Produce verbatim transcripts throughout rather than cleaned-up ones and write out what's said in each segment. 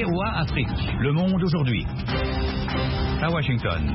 V O A Afrique. Le monde aujourd'hui. À Washington.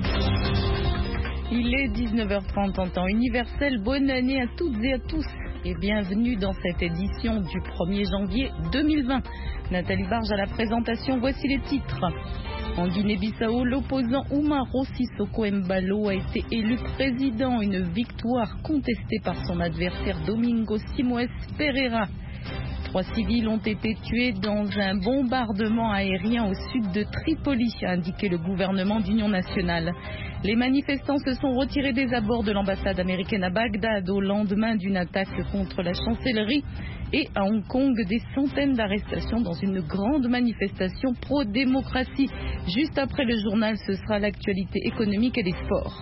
Il est dix-neuf heures trente en temps universel. Bonne année à toutes et à tous et bienvenue dans cette édition du premier janvier deux mille vingt. Nathalie Barge à la présentation, voici les titres. En Guinée-Bissau, l'opposant Umaro Sissoko Embalo a été élu président, une victoire contestée par son adversaire Domingos Simoes Pereira. Trois civils ont été tués dans un bombardement aérien au sud de Tripoli, a indiqué le gouvernement d'Union nationale. Les manifestants se sont retirés des abords de l'ambassade américaine à Bagdad au lendemain d'une attaque contre la chancellerie. Et à Hong Kong, des centaines d'arrestations dans une grande manifestation pro-démocratie. Juste après le journal, ce sera l'actualité économique et les sports.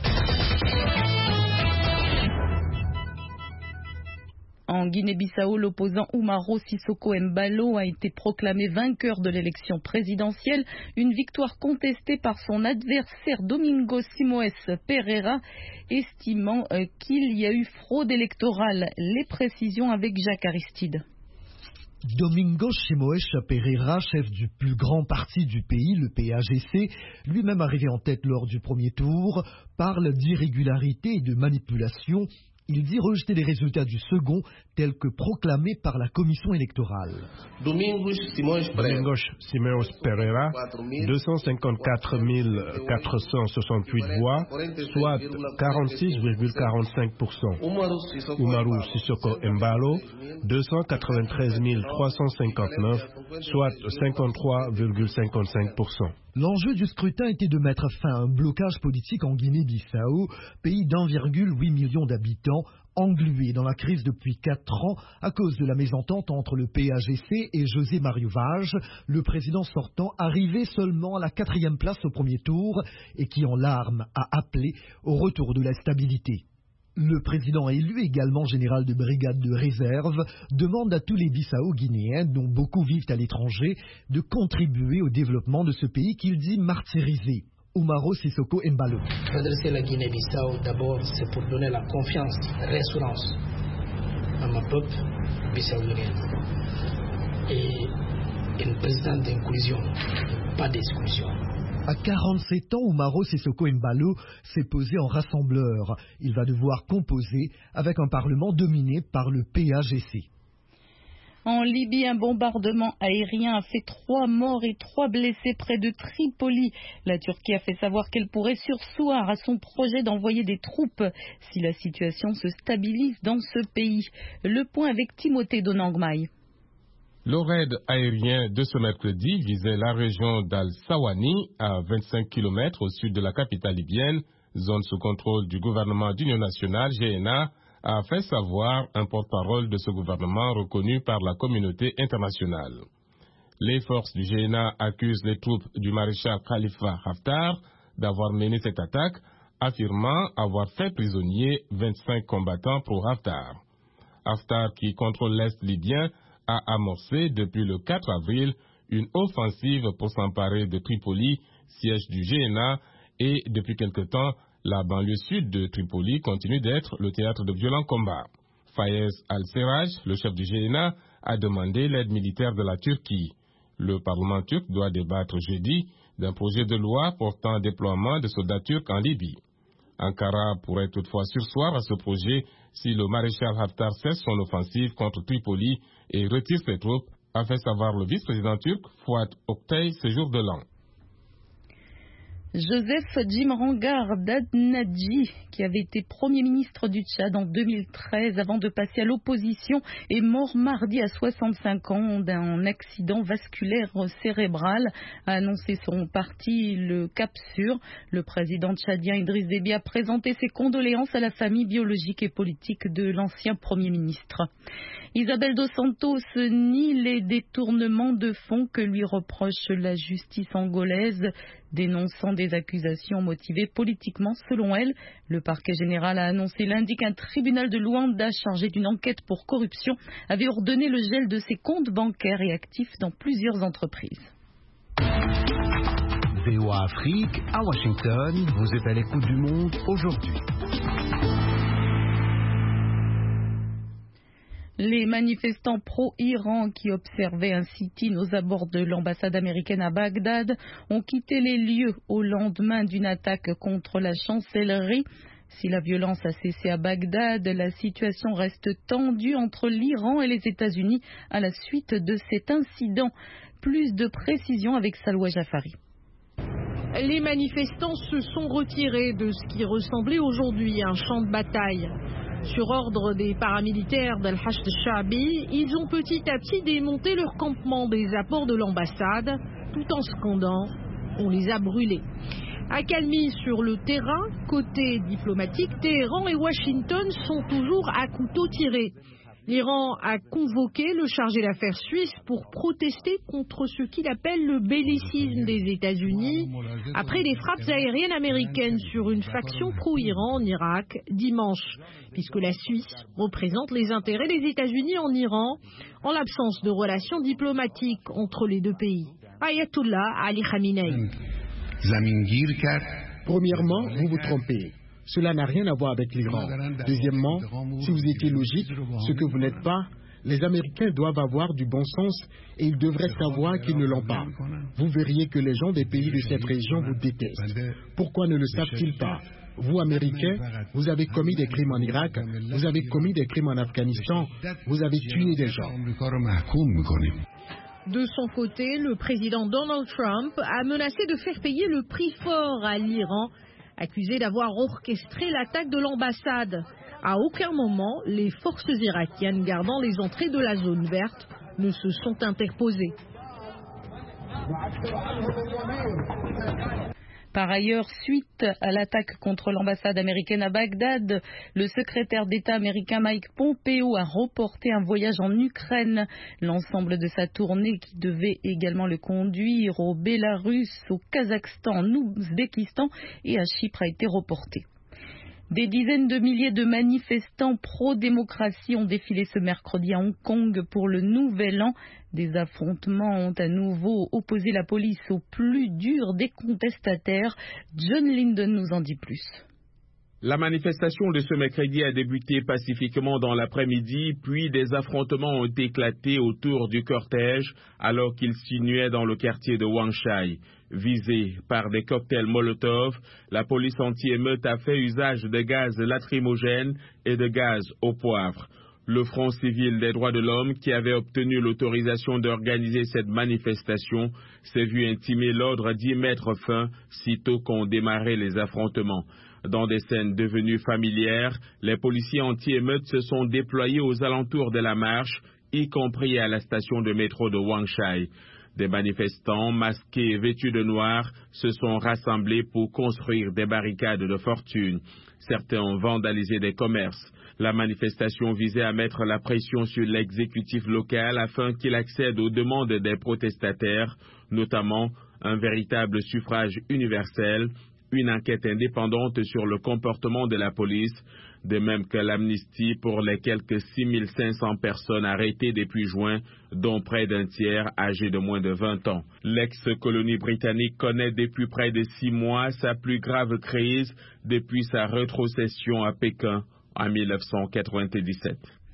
En Guinée-Bissau, l'opposant Umaro Sissoko Embalo a été proclamé vainqueur de l'élection présidentielle, une victoire contestée par son adversaire Domingos Simoes Pereira, estimant euh, qu'il y a eu fraude électorale. Les précisions avec Jacques Aristide. Domingos Simoes Pereira, chef du plus grand parti du pays, le P A G C, lui-même arrivé en tête lors du premier tour, parle d'irrégularité et de manipulation. Il dit rejeter les résultats du second, tels que proclamés par la commission électorale. Domingos Simoes Pereira, deux cent cinquante-quatre mille quatre cent soixante-huit voix, soit quarante-six virgule quarante-cinq pour cent. Umaro Sissoko Embalo, deux cent quatre-vingt-treize mille trois cent cinquante-neuf, soit cinquante-trois virgule cinquante-cinq pour cent. L'enjeu du scrutin était de mettre fin à un blocage politique en Guinée-Bissau, pays d'un virgule huit million d'habitants, englué dans la crise depuis quatre ans à cause de la mésentente entre le P A G C et José Mario Vaz, le président sortant arrivé seulement à la quatrième place au premier tour et qui en larmes a appelé au retour de la stabilité. Le président élu, également général de brigade de réserve, demande à tous les Bissau-Guinéens, dont beaucoup vivent à l'étranger, de contribuer au développement de ce pays qu'il dit martyrisé. Umaro Sissoko Embalo. Redresser la Guinée-Bissau, d'abord, c'est pour donner la confiance, la réassurance à mon peuple bissau-guinéen. Et une présidente d'inclusion, pas d'exclusion. À quarante-sept ans, Umaro Sissoko Embalo s'est posé en rassembleur. Il va devoir composer avec un parlement dominé par le P A G C. En Libye, un bombardement aérien a fait trois morts et trois blessés près de Tripoli. La Turquie a fait savoir qu'elle pourrait surseoir à son projet d'envoyer des troupes si la situation se stabilise dans ce pays. Le point avec Timothée Donangmaï. Le raid aérien de ce mercredi visait la région d'Al-Sawani, à vingt-cinq kilomètres au sud de la capitale libyenne, zone sous contrôle du gouvernement d'Union nationale, G N A, a fait savoir un porte-parole de ce gouvernement reconnu par la communauté internationale. Les forces du G N A accusent les troupes du maréchal Khalifa Haftar d'avoir mené cette attaque, affirmant avoir fait prisonnier vingt-cinq combattants pro-Haftar. Haftar, qui contrôle l'Est libyen, a amorcé depuis le quatre avril une offensive pour s'emparer de Tripoli, siège du G N A, et depuis quelque temps, la banlieue sud de Tripoli continue d'être le théâtre de violents combats. Fayez al-Serraj, le chef du G N A, a demandé l'aide militaire de la Turquie. Le Parlement turc doit débattre jeudi d'un projet de loi portant déploiement de soldats turcs en Libye. Ankara pourrait toutefois surseoir à ce projet si le maréchal Haftar cesse son offensive contre Tripoli et retire ses troupes, a fait savoir le vice-président turc Fouad Oktay ce jour de l'an. Joseph Djimrangar Dadnadji, qui avait été Premier ministre du Tchad en deux mille treize avant de passer à l'opposition, est mort mardi à soixante-cinq ans d'un accident vasculaire cérébral, a annoncé son parti, le Cap Sûr. Le président tchadien Idriss Déby a présenté ses condoléances à la famille biologique et politique de l'ancien Premier ministre. Isabel dos Santos nie les détournements de fonds que lui reproche la justice angolaise, dénonçant des accusations motivées politiquement selon elle. Le parquet général a annoncé lundi qu'un tribunal de Luanda chargé d'une enquête pour corruption avait ordonné le gel de ses comptes bancaires et actifs dans plusieurs entreprises. V O A Afrique, à Washington, vous êtes à l'écoute du monde aujourd'hui. Les manifestants pro-Iran qui observaient un sit-in aux abords de l'ambassade américaine à Bagdad ont quitté les lieux au lendemain d'une attaque contre la chancellerie. Si la violence a cessé à Bagdad, la situation reste tendue entre l'Iran et les États-Unis à la suite de cet incident. Plus de précisions avec Salwa Jafari. Les manifestants se sont retirés de ce qui ressemblait aujourd'hui à un champ de bataille. Sur ordre des paramilitaires d'Al-Hashd Sha'bi, ils ont petit à petit démonté leur campement des apports de l'ambassade, tout en scandant « on les a brûlés ». Accalmie sur le terrain, côté diplomatique, Téhéran et Washington sont toujours à couteau tiré. L'Iran a convoqué le chargé d'affaires suisse pour protester contre ce qu'il appelle le bellicisme des États-Unis après les frappes aériennes américaines sur une faction pro-Iran en Irak dimanche, puisque la Suisse représente les intérêts des États-Unis en Iran en l'absence de relations diplomatiques entre les deux pays. Ayatollah Ali Khamenei. Premièrement, vous vous trompez. Cela n'a rien à voir avec l'Iran. Deuxièmement, si vous étiez logique, ce que vous n'êtes pas, les Américains doivent avoir du bon sens et ils devraient savoir qu'ils ne l'ont pas. Vous verriez que les gens des pays de cette région vous détestent. Pourquoi ne le savent-ils pas? Vous, Américains, vous avez commis des crimes en Irak, vous avez commis des crimes en Afghanistan, vous avez tué des gens. De son côté, le président Donald Trump a menacé de faire payer le prix fort à l'Iran, accusé d'avoir orchestré l'attaque de l'ambassade. À aucun moment, les forces irakiennes gardant les entrées de la zone verte ne se sont interposées. Par ailleurs, suite à l'attaque contre l'ambassade américaine à Bagdad, le secrétaire d'État américain Mike Pompeo a reporté un voyage en Ukraine. L'ensemble de sa tournée, qui devait également le conduire au Bélarus, au Kazakhstan, en Ouzbékistan et à Chypre, a été reporté. Des dizaines de milliers de manifestants pro-démocratie ont défilé ce mercredi à Hong Kong pour le Nouvel An. Des affrontements ont à nouveau opposé la police au plus dur des contestataires. John Linden nous en dit plus. La manifestation de ce mercredi a débuté pacifiquement dans l'après-midi, puis des affrontements ont éclaté autour du cortège alors qu'il sinuait dans le quartier de Wan Chai. Visé par des cocktails Molotov, la police anti-émeute a fait usage de gaz lacrymogène et de gaz au poivre. Le Front civil des droits de l'homme, qui avait obtenu l'autorisation d'organiser cette manifestation, s'est vu intimer l'ordre d'y mettre fin sitôt qu'ont démarré les affrontements. Dans des scènes devenues familières, les policiers anti-émeutes se sont déployés aux alentours de la marche, y compris à la station de métro de Wan Chai. Des manifestants masqués et vêtus de noir se sont rassemblés pour construire des barricades de fortune. Certains ont vandalisé des commerces. La manifestation visait à mettre la pression sur l'exécutif local afin qu'il accède aux demandes des protestataires, notamment un véritable suffrage universel, une enquête indépendante sur le comportement de la police, de même que l'amnistie pour les quelques six mille cinq cents personnes arrêtées depuis juin, dont près d'un tiers âgés de moins de vingt ans. L'ex-colonie britannique connaît depuis près de six mois sa plus grave crise depuis sa rétrocession à Pékin en mille neuf cent quatre-vingt-dix-sept.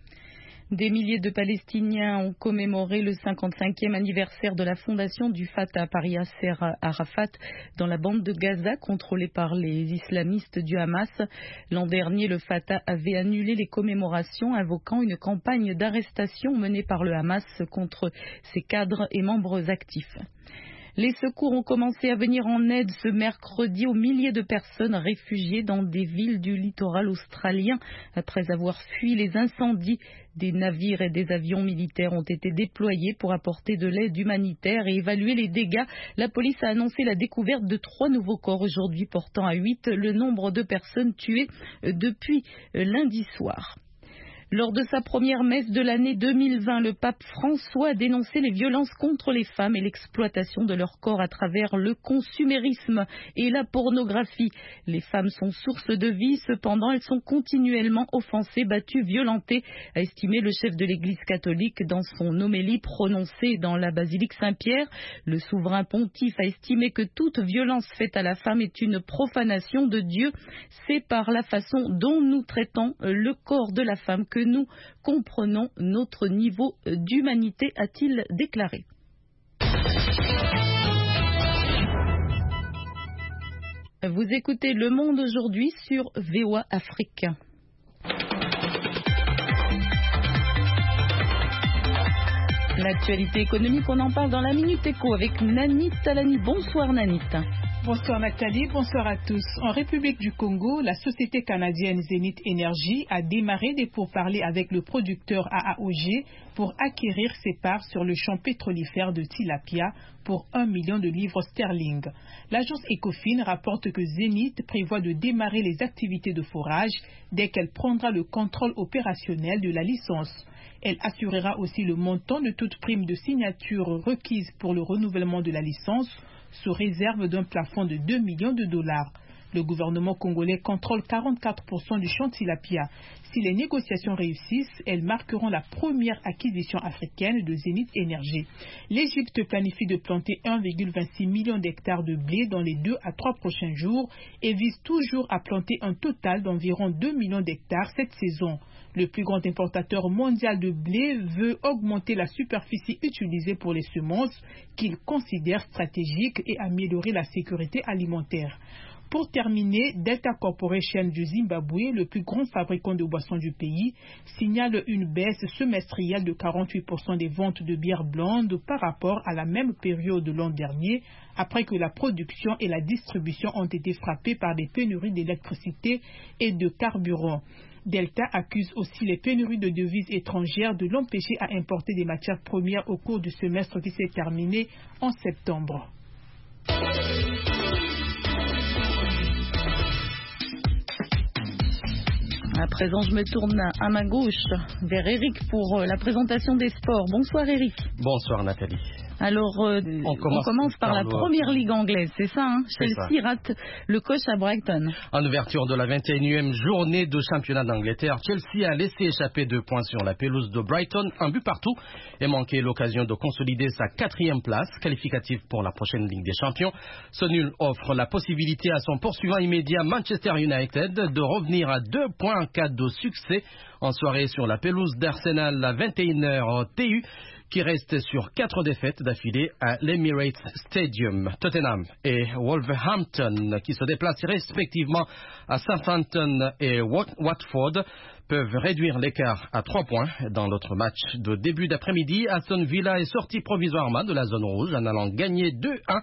Des milliers de Palestiniens ont commémoré le cinquante-cinquième anniversaire de la fondation du Fatah par Yasser Arafat dans la bande de Gaza contrôlée par les islamistes du Hamas. L'an dernier, le Fatah avait annulé les commémorations invoquant une campagne d'arrestation menée par le Hamas contre ses cadres et membres actifs. Les secours ont commencé à venir en aide ce mercredi aux milliers de personnes réfugiées dans des villes du littoral australien. Après avoir fui les incendies, des navires et des avions militaires ont été déployés pour apporter de l'aide humanitaire et évaluer les dégâts. La police a annoncé la découverte de trois nouveaux corps aujourd'hui, portant à huit le nombre de personnes tuées depuis lundi soir. Lors de sa première messe de l'année deux mille vingt, le pape François a dénoncé les violences contre les femmes et l'exploitation de leur corps à travers le consumérisme et la pornographie. Les femmes sont source de vie, cependant elles sont continuellement offensées, battues, violentées, a estimé le chef de l'Église catholique dans son homélie prononcée dans la basilique Saint-Pierre. Le souverain pontife a estimé que toute violence faite à la femme est une profanation de Dieu. C'est par la façon dont nous traitons le corps de la femme que que nous comprenons notre niveau d'humanité, a-t-il déclaré. Vous écoutez Le Monde aujourd'hui sur V O A Afrique. L'actualité économique, on en parle dans la Minute Éco avec Nanit Talani. Bonsoir Nanit. Bonsoir Nathalie, bonsoir à tous. En République du Congo, la société canadienne Zenith Energy a démarré des pourparlers avec le producteur A A O G pour acquérir ses parts sur le champ pétrolifère de Tilapia pour un million de livres sterling. L'agence Ecofin rapporte que Zenith prévoit de démarrer les activités de forage dès qu'elle prendra le contrôle opérationnel de la licence. Elle assurera aussi le montant de toute prime de signature requise pour le renouvellement de la licence, sous réserve d'un plafond de deux millions de dollars. Le gouvernement congolais contrôle quarante-quatre pour cent du champ Tilapia. Si les négociations réussissent, elles marqueront la première acquisition africaine de Zenith Energy. L'Égypte planifie de planter un virgule vingt-six million d'hectares de blé dans les deux à trois prochains jours et vise toujours à planter un total d'environ deux millions d'hectares cette saison. Le plus grand importateur mondial de blé veut augmenter la superficie utilisée pour les semences qu'il considère stratégique et améliorer la sécurité alimentaire. Pour terminer, Delta Corporation du Zimbabwe, le plus grand fabricant de boissons du pays, signale une baisse semestrielle de quarante-huit pour cent des ventes de bière blonde par rapport à la même période de l'an dernier, après que la production et la distribution ont été frappées par des pénuries d'électricité et de carburant. Delta accuse aussi les pénuries de devises étrangères de l'empêcher à importer des matières premières au cours du semestre qui s'est terminé en septembre. À présent, je me tourne à ma gauche vers Eric pour la présentation des sports. Bonsoir Eric. Bonsoir Nathalie. Alors, euh, on, commence on commence par, par la le... première ligue anglaise, c'est ça, hein? Chelsea ça. Rate le coach à Brighton. En ouverture de la vingt et unième journée de championnat d'Angleterre, Chelsea a laissé échapper deux points sur la pelouse de Brighton, un but partout, et manqué l'occasion de consolider sa quatrième place qualificative pour la prochaine Ligue des Champions. Ce nul offre la possibilité à son poursuivant immédiat Manchester United de revenir à deux points en cas de succès en soirée sur la pelouse d'Arsenal à vingt et une heures T U, qui reste sur quatre défaites d'affilée à l'Emirates Stadium. Tottenham et Wolverhampton, qui se déplacent respectivement à Southampton et Watford, peuvent réduire l'écart à trois points. Dans l'autre match de début d'après-midi, Aston Villa est sorti provisoirement de la zone rouge en allant gagner deux un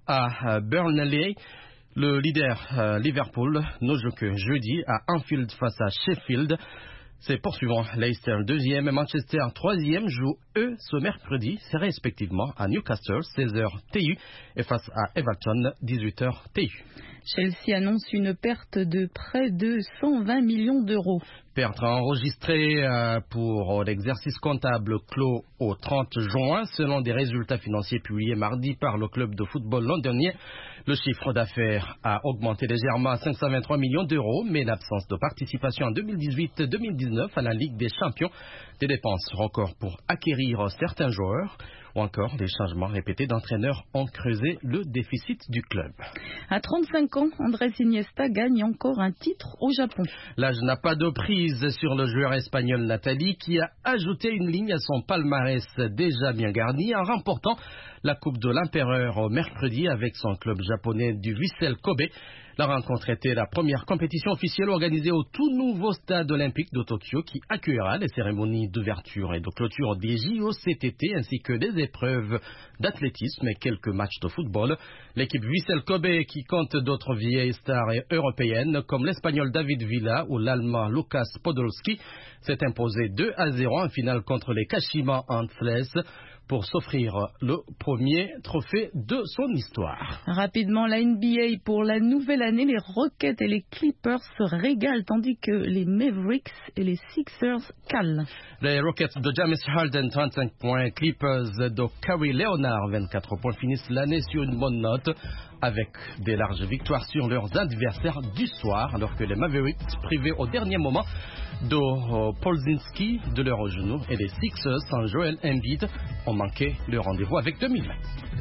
à Burnley. Le leader euh, Liverpool ne joue que jeudi à Anfield face à Sheffield. Ses poursuivants, Leicester deuxième et Manchester troisième, jouent eux ce mercredi, c'est respectivement à Newcastle seize heures T U et face à Everton dix-huit heures T U. Chelsea annonce une perte de près de cent vingt millions d'euros. Perte enregistrée euh, pour l'exercice comptable clos au trente juin, selon des résultats financiers publiés mardi par le club de football londonien. Le chiffre d'affaires a augmenté légèrement à cinq cent vingt-trois millions d'euros, mais l'absence de participation en deux mille dix-huit deux mille dix-neuf à la Ligue des Champions, des dépenses records pour acquérir certains joueurs, ou encore des changements répétés d'entraîneurs ont creusé le déficit du club. À trente-cinq ans, Andrés Iniesta gagne encore un titre au Japon. L'âge n'a pas de prise sur le joueur espagnol Nathalie, qui a ajouté une ligne à son palmarès déjà bien garni en remportant la Coupe de l'Empereur mercredi avec son club japonais du Vissel Kobe. La rencontre était la première compétition officielle organisée au tout nouveau stade olympique de Tokyo, qui accueillera les cérémonies d'ouverture et de clôture des J O cet été, ainsi que des épreuves d'athlétisme et quelques matchs de football. L'équipe Vissel Kobe, qui compte d'autres vieilles stars européennes comme l'espagnol David Villa ou l'allemand Lukas Podolski, s'est imposé deux à zéro en finale contre les Kashima Antlers pour s'offrir le premier trophée de son histoire. Rapidement, la N B A pour la nouvelle année, les Rockets et les Clippers se régalent, tandis que les Mavericks et les Sixers calent. Les Rockets de James Harden, trente-cinq points, Clippers de Kawhi Leonard, vingt-quatre points, finissent l'année sur une bonne note, avec des larges victoires sur leurs adversaires du soir, alors que les Mavericks, privés au dernier moment de uh, Polzinski de leur genou, et les Sixers sans Joel Embiid ont manqué le rendez-vous avec deux mille vingt.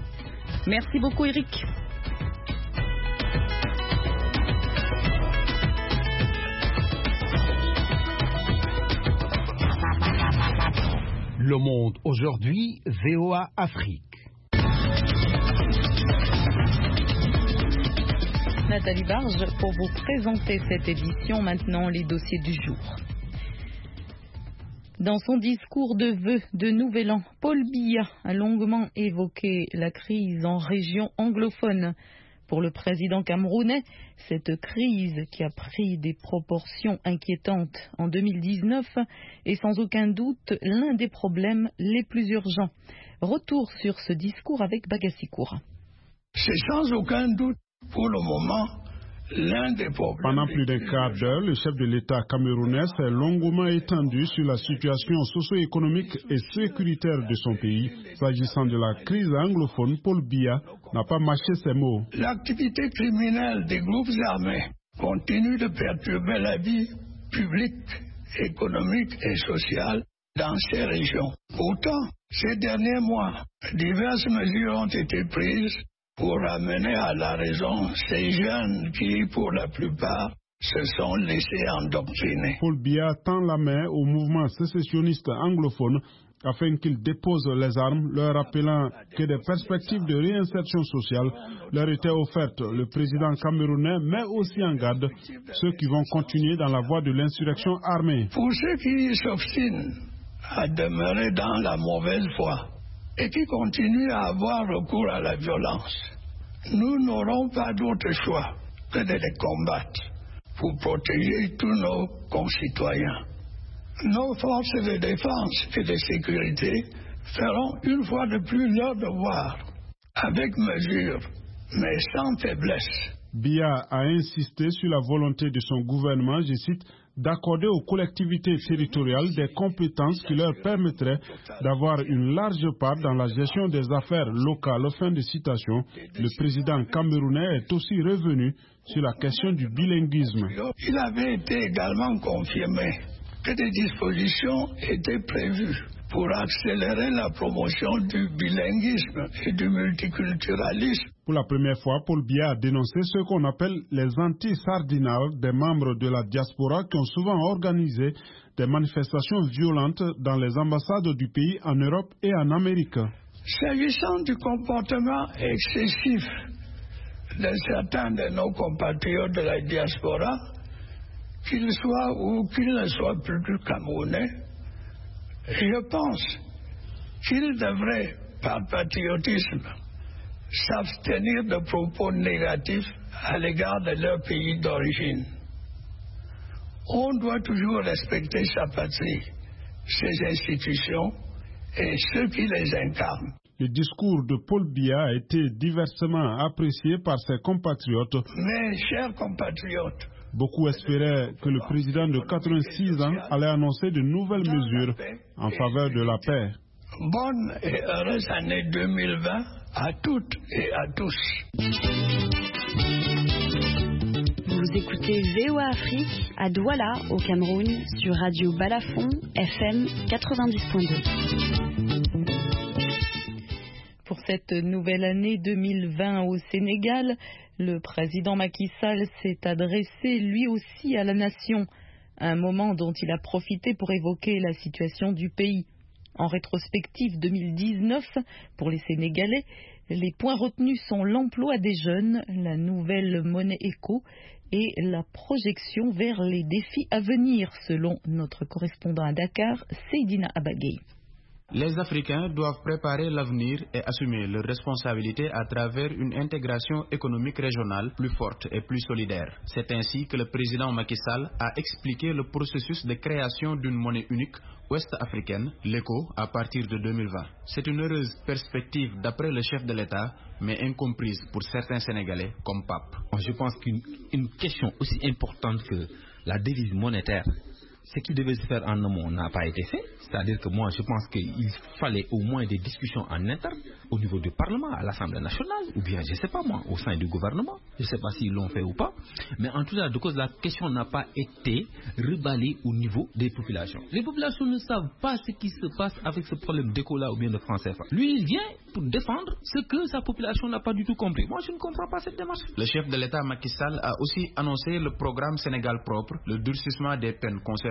Merci beaucoup Eric. Le Monde aujourd'hui, V O A Afrique. Nathalie Barge pour vous présenter cette édition. Maintenant, les dossiers du jour. Dans son discours de vœux de Nouvel An, Paul Biya a longuement évoqué la crise en région anglophone. Pour le président camerounais, cette crise qui a pris des proportions inquiétantes en deux mille dix-neuf est sans aucun doute l'un des problèmes les plus urgents. Retour sur ce discours avec Bagassi Koura. C'est sans aucun doute pour le moment l'un des problèmes. Pendant plus d'un quart d'heure, le chef de l'État camerounais s'est longuement étendu sur la situation socio-économique et sécuritaire de son pays. S'agissant de la crise anglophone, Paul Biya n'a pas mâché ses mots. L'activité criminelle des groupes armés continue de perturber la vie publique, économique et sociale dans ces régions. Pourtant, ces derniers mois, diverses mesures ont été prises pour ramener à la raison ces jeunes qui, pour la plupart, se sont laissés endoctriner. Paul Biya tend la main au mouvement sécessionniste anglophone afin qu'ils déposent les armes, leur rappelant que des perspectives de réinsertion sociale leur étaient offertes. Le président camerounais met aussi en garde ceux qui vont continuer dans la voie de l'insurrection armée. Pour ceux qui s'obstinent à demeurer dans la mauvaise foi et qui continuent à avoir recours à la violence, nous n'aurons pas d'autre choix que de les combattre pour protéger tous nos concitoyens. Nos forces de défense et de sécurité feront une fois de plus leur devoir, avec mesure, mais sans faiblesse. Biya a insisté sur la volonté de son gouvernement, je cite, d'accorder aux collectivités territoriales des compétences qui leur permettraient d'avoir une large part dans la gestion des affaires locales. Fin de citation. Le président camerounais est aussi revenu sur la question du bilinguisme. Il avait été également confirmé que des dispositions étaient prévues pour accélérer la promotion du bilinguisme et du multiculturalisme. Pour la première fois, Paul Biya a dénoncé ce qu'on appelle les anti-sardinales des membres de la diaspora qui ont souvent organisé des manifestations violentes dans les ambassades du pays en Europe et en Amérique. S'agissant du comportement excessif de certains de nos compatriotes de la diaspora, qu'ils soient ou qu'ils ne soient plus camerounais, je pense qu'ils devraient, par patriotisme, s'abstenir de propos négatifs à l'égard de leur pays d'origine. On doit toujours respecter sa patrie, ses institutions et ceux qui les incarnent. Le discours de Paul Biya a été diversement apprécié par ses compatriotes. Mes chers compatriotes, beaucoup espéraient que le président de quatre-vingt-six ans allait annoncer de nouvelles mesures en faveur de la paix. Bonne et heureuse année deux mille vingt à toutes et à tous. Vous écoutez V O A Afrique à Douala, au Cameroun, sur Radio Balafon, F M quatre-vingt-dix point deux. Pour cette nouvelle année deux mille vingt au Sénégal, le président Macky Sall s'est adressé lui aussi à la nation, un moment dont il a profité pour évoquer la situation du pays. En rétrospective deux mille dix-neuf, pour les Sénégalais, les points retenus sont l'emploi des jeunes, la nouvelle monnaie éco et la projection vers les défis à venir, selon notre correspondant à Dakar, Seydina Abagay. Les Africains doivent préparer l'avenir et assumer leurs responsabilités à travers une intégration économique régionale plus forte et plus solidaire. C'est ainsi que le président Macky Sall a expliqué le processus de création d'une monnaie unique ouest-africaine, l'éco, à partir de deux mille vingt. C'est une heureuse perspective d'après le chef de l'État, mais incomprise pour certains Sénégalais comme Pape. Je pense qu'une une question aussi importante que la devise monétaire, ce qui devait se faire en amont n'a pas été fait. C'est-à-dire que moi, je pense qu'il fallait au moins des discussions en interne, au niveau du Parlement, à l'Assemblée nationale, ou bien, je ne sais pas moi, au sein du gouvernement. Je ne sais pas s'ils l'ont fait ou pas. Mais en tout cas, de cause, la question n'a pas été reballée au niveau des populations. Les populations ne savent pas ce qui se passe avec ce problème d'éco-là ou bien de franc C F A. Lui, il vient pour défendre ce que sa population n'a pas du tout compris. Moi, je ne comprends pas cette démarche. Le chef de l'État, Macky Sall, a aussi annoncé le programme Sénégal propre, le durcissement des peines concernant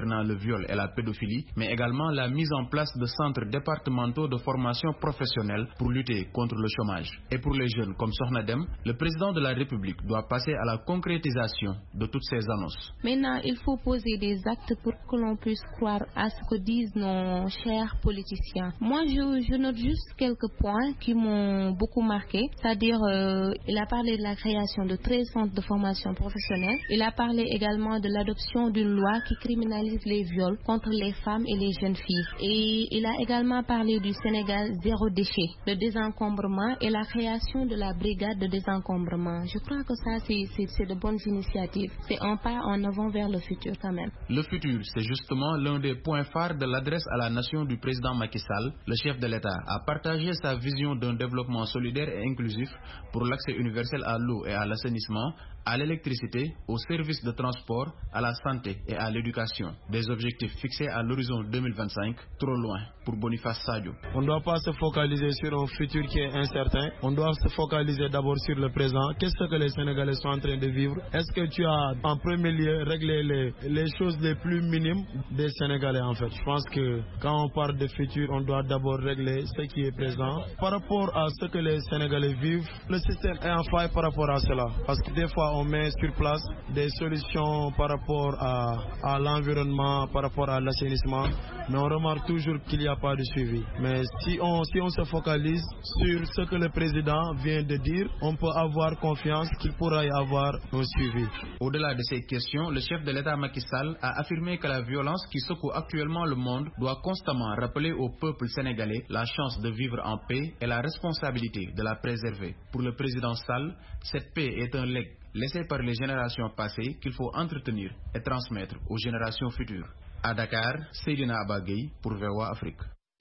concernant le viol et la pédophilie, mais également la mise en place de centres départementaux de formation professionnelle pour lutter contre le chômage. Et pour les jeunes comme Sohnadem, le président de la République doit passer à la concrétisation de toutes ces annonces. Maintenant, il faut poser des actes pour que l'on puisse croire à ce que disent nos chers politiciens. Moi, je, je note juste quelques points qui m'ont beaucoup marqué, c'est-à-dire euh, il a parlé de la création de treize centres de formation professionnelle. Il a parlé également de l'adoption d'une loi qui criminalise les viols contre les femmes et les jeunes filles. Et il a également parlé du Sénégal zéro déchet, le désencombrement et la création de la brigade de désencombrement. Je crois que ça, c'est de bonnes initiatives. C'est un pas en avant vers le futur quand même. Le futur, c'est justement l'un des points phares de l'adresse à la nation du président Macky Sall. Le chef de l'État a partagé sa vision d'un développement solidaire et inclusif pour l'accès universel à l'eau et à l'assainissement, à l'électricité, aux services de transport, à la santé et à l'éducation. Des objectifs fixés à l'horizon deux mille vingt-cinq, trop loin pour Boniface Sadio. On ne doit pas se focaliser sur un futur qui est incertain. On doit se focaliser d'abord sur le présent. Qu'est-ce que les Sénégalais sont en train de vivre? Est-ce que tu as en premier lieu réglé les, les choses les plus minimes des Sénégalais en fait? Je pense que quand on parle de futur, on doit d'abord régler ce qui est présent. Par rapport à ce que les Sénégalais vivent, le système est en faille par rapport à cela. Parce que des fois, on met sur place des solutions par rapport à, à l'environnement, par rapport à l'assainissement, mais on remarque toujours qu'il n'y a pas de suivi. Mais si on, si on se focalise sur ce que le président vient de dire, on peut avoir confiance qu'il pourra y avoir un suivi. Au-delà de ces questions, le chef de l'État Macky Sall a affirmé que la violence qui secoue actuellement le monde doit constamment rappeler au peuple sénégalais la chance de vivre en paix et la responsabilité de la préserver. Pour le président Sall, cette paix est un legs laissé par les générations passées qu'il faut entretenir et transmettre aux générations futures. À Dakar, Seydina Abagay pour V O A Afrique.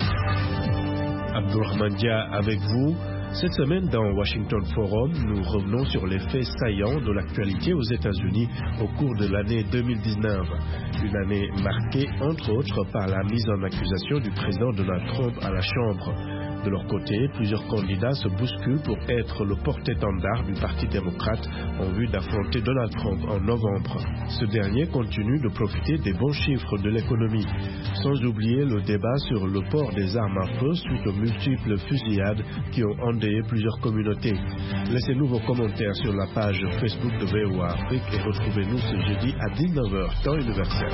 Abdourahmane Dia avec vous. Cette semaine, dans Washington Forum, nous revenons sur les faits saillants de l'actualité aux États-Unis au cours de l'année deux mille dix-neuf. Une année marquée, entre autres, par la mise en accusation du président Donald Trump à la Chambre. De leur côté, plusieurs candidats se bousculent pour être le porte-étendard du Parti démocrate en vue d'affronter Donald Trump en novembre. Ce dernier continue de profiter des bons chiffres de l'économie, sans oublier le débat sur le port des armes à feu suite aux multiples fusillades qui ont endeuillé plusieurs communautés. Laissez-nous vos commentaires sur la page Facebook de V O A Afrique et retrouvez-nous ce jeudi à dix-neuf heures, temps universel.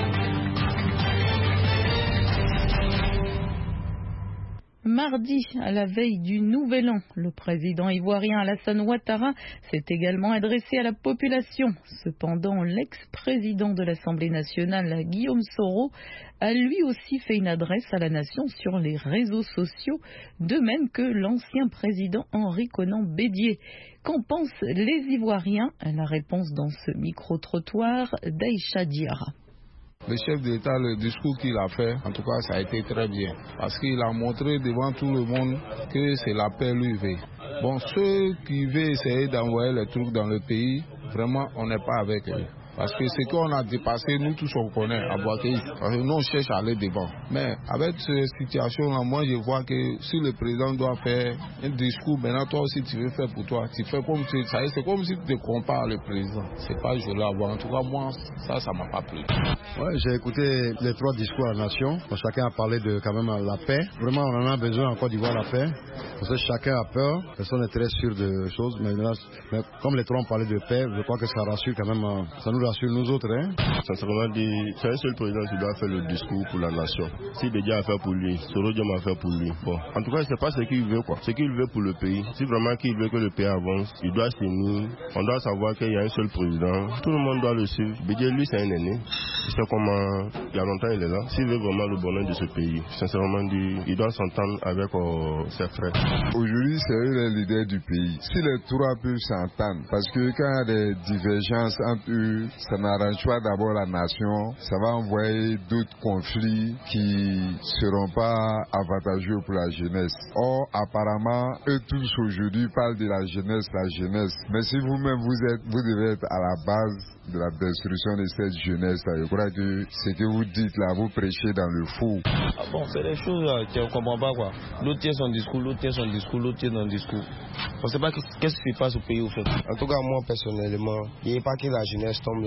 Mardi, à la veille du Nouvel An, le président ivoirien Alassane Ouattara s'est également adressé à la population. Cependant, l'ex-président de l'Assemblée nationale, Guillaume Soro, a lui aussi fait une adresse à la nation sur les réseaux sociaux, de même que l'ancien président Henri Konan Bédié. Qu'en pensent les Ivoiriens? La réponse dans ce micro-trottoir d'Aïcha Diarra. Le chef d'État, le discours qu'il a fait, en tout cas, ça a été très bien. Parce qu'il a montré devant tout le monde que c'est la paix lui veut. Bon, ceux qui veulent essayer d'envoyer les trucs dans le pays, vraiment, on n'est pas avec eux. Parce que ce qu'on a dépassé, nous tous on connaît à Boaké. Parce que nous on cherche à aller devant. Mais avec cette situation-là, moi je vois que si le président doit faire un discours, maintenant toi aussi tu veux faire pour toi. Tu fais comme si, ça y est, c'est comme si tu te compares le président. C'est pas joli à voir. En tout cas, moi, ça, ça m'a pas plu. Ouais, j'ai écouté les trois discours à la nation. Chacun a parlé de quand même la paix. Vraiment, on en a besoin encore d'y voir la paix. Parce que chacun a peur. Personne n'est très sûr de choses. Mais, là, mais comme les trois ont parlé de paix, je crois que ça rassure quand même. Ça nous rassure nous autres. Hein. Sincèrement dit, c'est un seul président qui doit faire le discours pour la nation. Si Bédia a fait pour lui, Soro Diom a fait pour lui. Bon, en tout cas, c'est pas ce qu'il veut quoi. Ce qu'il veut pour le pays. Si vraiment qu'il veut que le pays avance, il doit s'unir. On doit savoir qu'il y a un seul président. Tout le monde doit le suivre. Bédia, lui, c'est un aîné. Il sait comment, il y a longtemps, il est là. S'il veut vraiment le bonheur de ce pays, sincèrement dit, il doit s'entendre avec euh, ses frères. Aujourd'hui, c'est eux les leaders du pays. Si les trois peuvent s'entendre, parce que quand il y a des divergences entre eux, ça n'arrange pas d'abord la nation, ça va envoyer d'autres conflits qui seront pas avantageux pour la jeunesse. Or, apparemment, eux tous aujourd'hui parlent de la jeunesse, la jeunesse. Mais si vous-même vous êtes, vous devez être à la base de la destruction de cette jeunesse. Je crois que ce que vous dites là, vous prêchez dans le faux. Ah bon, c'est des choses là, qu'on ne comprend pas quoi. L'autre tient son discours, l'autre tient son discours, l'autre tient son discours. On ne sait pas qu'est-ce qui se passe au pays au fait. En tout cas, moi personnellement, il n'y a pas que la jeunesse tombe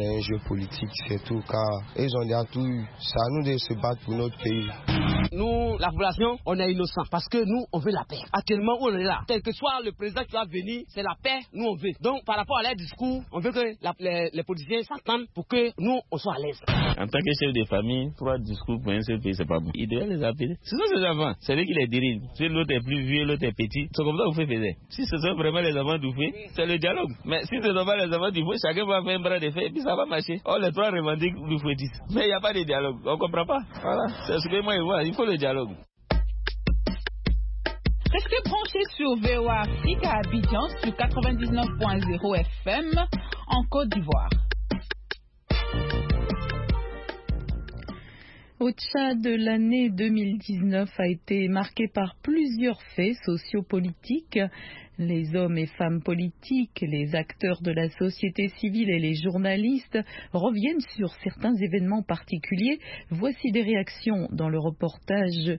est un jeu politique, c'est tout, car ils ont déjà tout eu. C'est à nous de se battre pour notre pays. Nous, la population, on est innocents parce que nous, on veut la paix. Actuellement, on est là. Quel que soit le président qui va venir, c'est la paix, nous on veut. Donc, par rapport à leur discours, on veut que la, les, les politiciens s'entendent pour que nous, on soit à l'aise. En tant que chef de famille, trois discours pour un seul pays, c'est pas bon. Il devrait les appeler. Ce sont ces enfants, c'est lui qui les dirige. Si l'autre est plus vieux, l'autre est petit, c'est comme ça que vous faites. Si ce sont vraiment les enfants du fait, c'est le dialogue. Mais si ce ne sont pas les enfants du fait, chacun va faire un bras de fer et puis ça va marcher. Oh, les trois revendiquent du fouettisme. Mais il n'y a pas de dialogue. On ne comprend pas. Voilà. C'est ce que moi je vois. Il faut le dialogue. Restez branchés sur V O A Afrique à Abidjan sur quatre-vingt-dix-neuf point zéro F M en Côte d'Ivoire. Au Tchad, l'année deux mille dix-neuf a été marquée par plusieurs faits sociopolitiques. Les hommes et femmes politiques, les acteurs de la société civile et les journalistes reviennent sur certains événements particuliers. Voici des réactions dans le reportage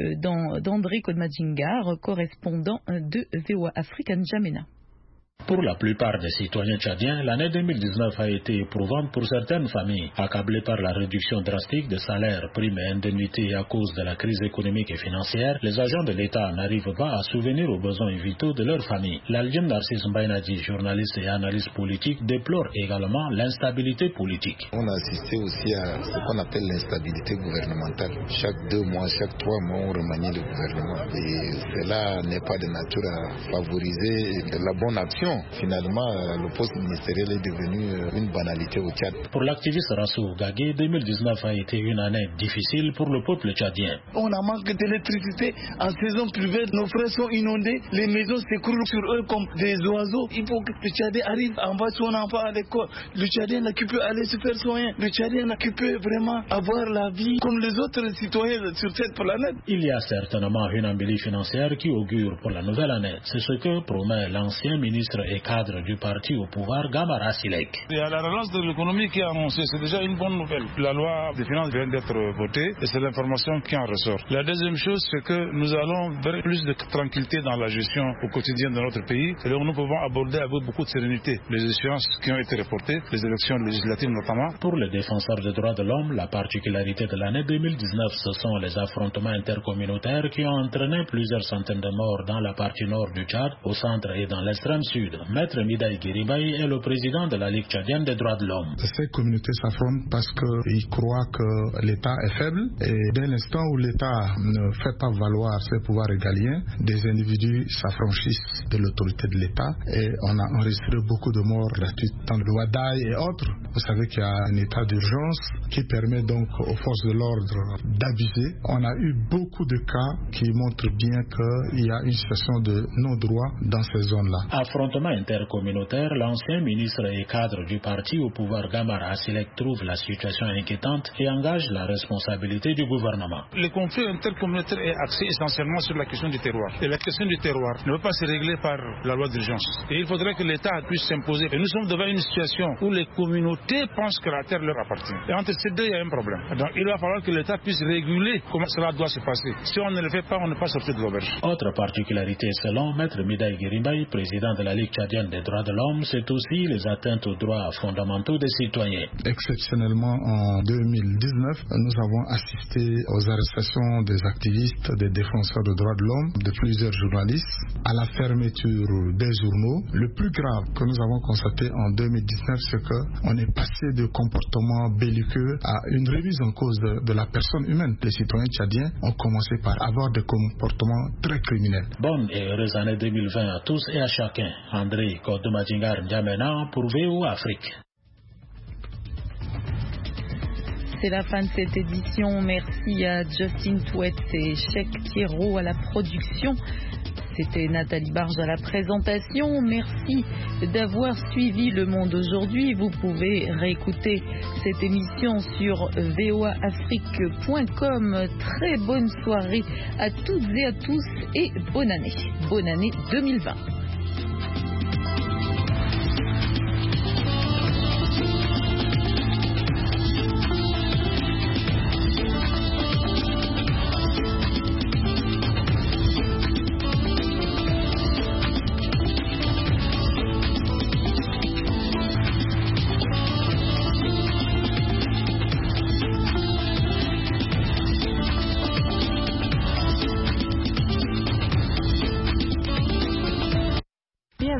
d'André Kodmadjingar, correspondant de V O A Afrique à N'Djamena. Pour la plupart des citoyens tchadiens, l'année deux mille dix-neuf a été éprouvante pour certaines familles. Accablées par la réduction drastique des salaires, primes et indemnités à cause de la crise économique et financière, les agents de l'État n'arrivent pas à souvenir aux besoins vitaux de leur famille. L'Algem Narcisse Mbainadi, journaliste et analyste politique, déplore également l'instabilité politique. On a assisté aussi à ce qu'on appelle l'instabilité gouvernementale. Chaque deux mois, chaque trois mois, on remanie le gouvernement. Et cela n'est pas de nature à favoriser la bonne action. Finalement, le poste ministériel est devenu une banalité au Tchad. Pour l'activiste Rassou Gagé, deux mille dix-neuf a été une année difficile pour le peuple tchadien. On a manqué d'électricité en saison pluvieuse, nos frères sont inondés, les maisons s'écroulent sur eux comme des oiseaux. Il faut que le Tchadien arrive à envoyer son enfant à l'école. Le Tchadien qui peut aller se faire soigner. Le Tchadien qui peut vraiment avoir la vie comme les autres citoyens sur cette planète. Il y a certainement une embellie financière qui augure pour la nouvelle année. C'est ce que promet l'ancien ministre et cadre du parti au pouvoir, Gamara Silek. Il y a la relance de l'économie qui est annoncée, c'est déjà une bonne nouvelle. La loi des finances vient d'être votée et c'est l'information qui en ressort. La deuxième chose, c'est que nous allons vers plus de tranquillité dans la gestion au quotidien de notre pays. Et donc nous pouvons aborder avec beaucoup de sérénité les échéances qui ont été reportées, les élections législatives notamment. Pour les défenseurs des droits de l'homme, la particularité de l'année deux mille dix-neuf, ce sont les affrontements intercommunautaires qui ont entraîné plusieurs centaines de morts dans la partie nord du Tchad, au centre et dans l'extrême sud. Maître Midaï Guiribaï est le président de la Ligue tchadienne des droits de l'homme. Ces communautés s'affrontent parce qu'ils croient que l'État est faible et dès l'instant où l'État ne fait pas valoir ses pouvoirs régaliens, des individus s'affranchissent de l'autorité de l'État et on a enregistré beaucoup de morts gratuites dans le Wadaï et autres. Vous savez qu'il y a un état d'urgence qui permet donc aux forces de l'ordre d'abuser. On a eu beaucoup de cas qui montrent bien qu'il y a une situation de non-droit dans ces zones-là. Affrontement intercommunautaire, l'ancien ministre et cadre du parti au pouvoir Gamara Asilek trouve la situation inquiétante et engage la responsabilité du gouvernement. Le conflit intercommunautaire est axé essentiellement sur la question du terroir. Et la question du terroir ne peut pas se régler par la loi d'urgence. Et il faudrait que l'État puisse s'imposer. Et nous sommes devant une situation où les communautés pensent que la terre leur appartient. Et entre ces deux, il y a un problème. Donc il va falloir que l'État puisse réguler comment cela doit se passer. Si on ne le fait pas, on ne peut pas sortir de l'auberge. Autre particularité selon Maître Midaï Guiribaï, président de la Ligue tchadienne des droits de l'homme, c'est aussi les atteintes aux droits fondamentaux des citoyens. Exceptionnellement, en deux mille dix-neuf, nous avons assisté aux arrestations des activistes, des défenseurs des droits de l'homme, de plusieurs journalistes, à la fermeture des journaux. Le plus grave que nous avons constaté en deux mille dix-neuf, c'est qu'on est passé de comportements belliqueux à une remise en cause de, de la personne humaine. Les citoyens tchadiens ont commencé par avoir des comportements très criminels. Bonne et heureuse année deux mille vingt à tous et à chacun. André Kodmadjingar N'Djamena pour V O A Afrique. C'est la fin de cette édition. Merci à Justin Touet et Cheikh Thierro à la production. C'était Nathalie Barge à la présentation. Merci d'avoir suivi Le Monde aujourd'hui. Vous pouvez réécouter cette émission sur v o a afrique point com. Très bonne soirée à toutes et à tous et bonne année. Bonne année deux mille vingt.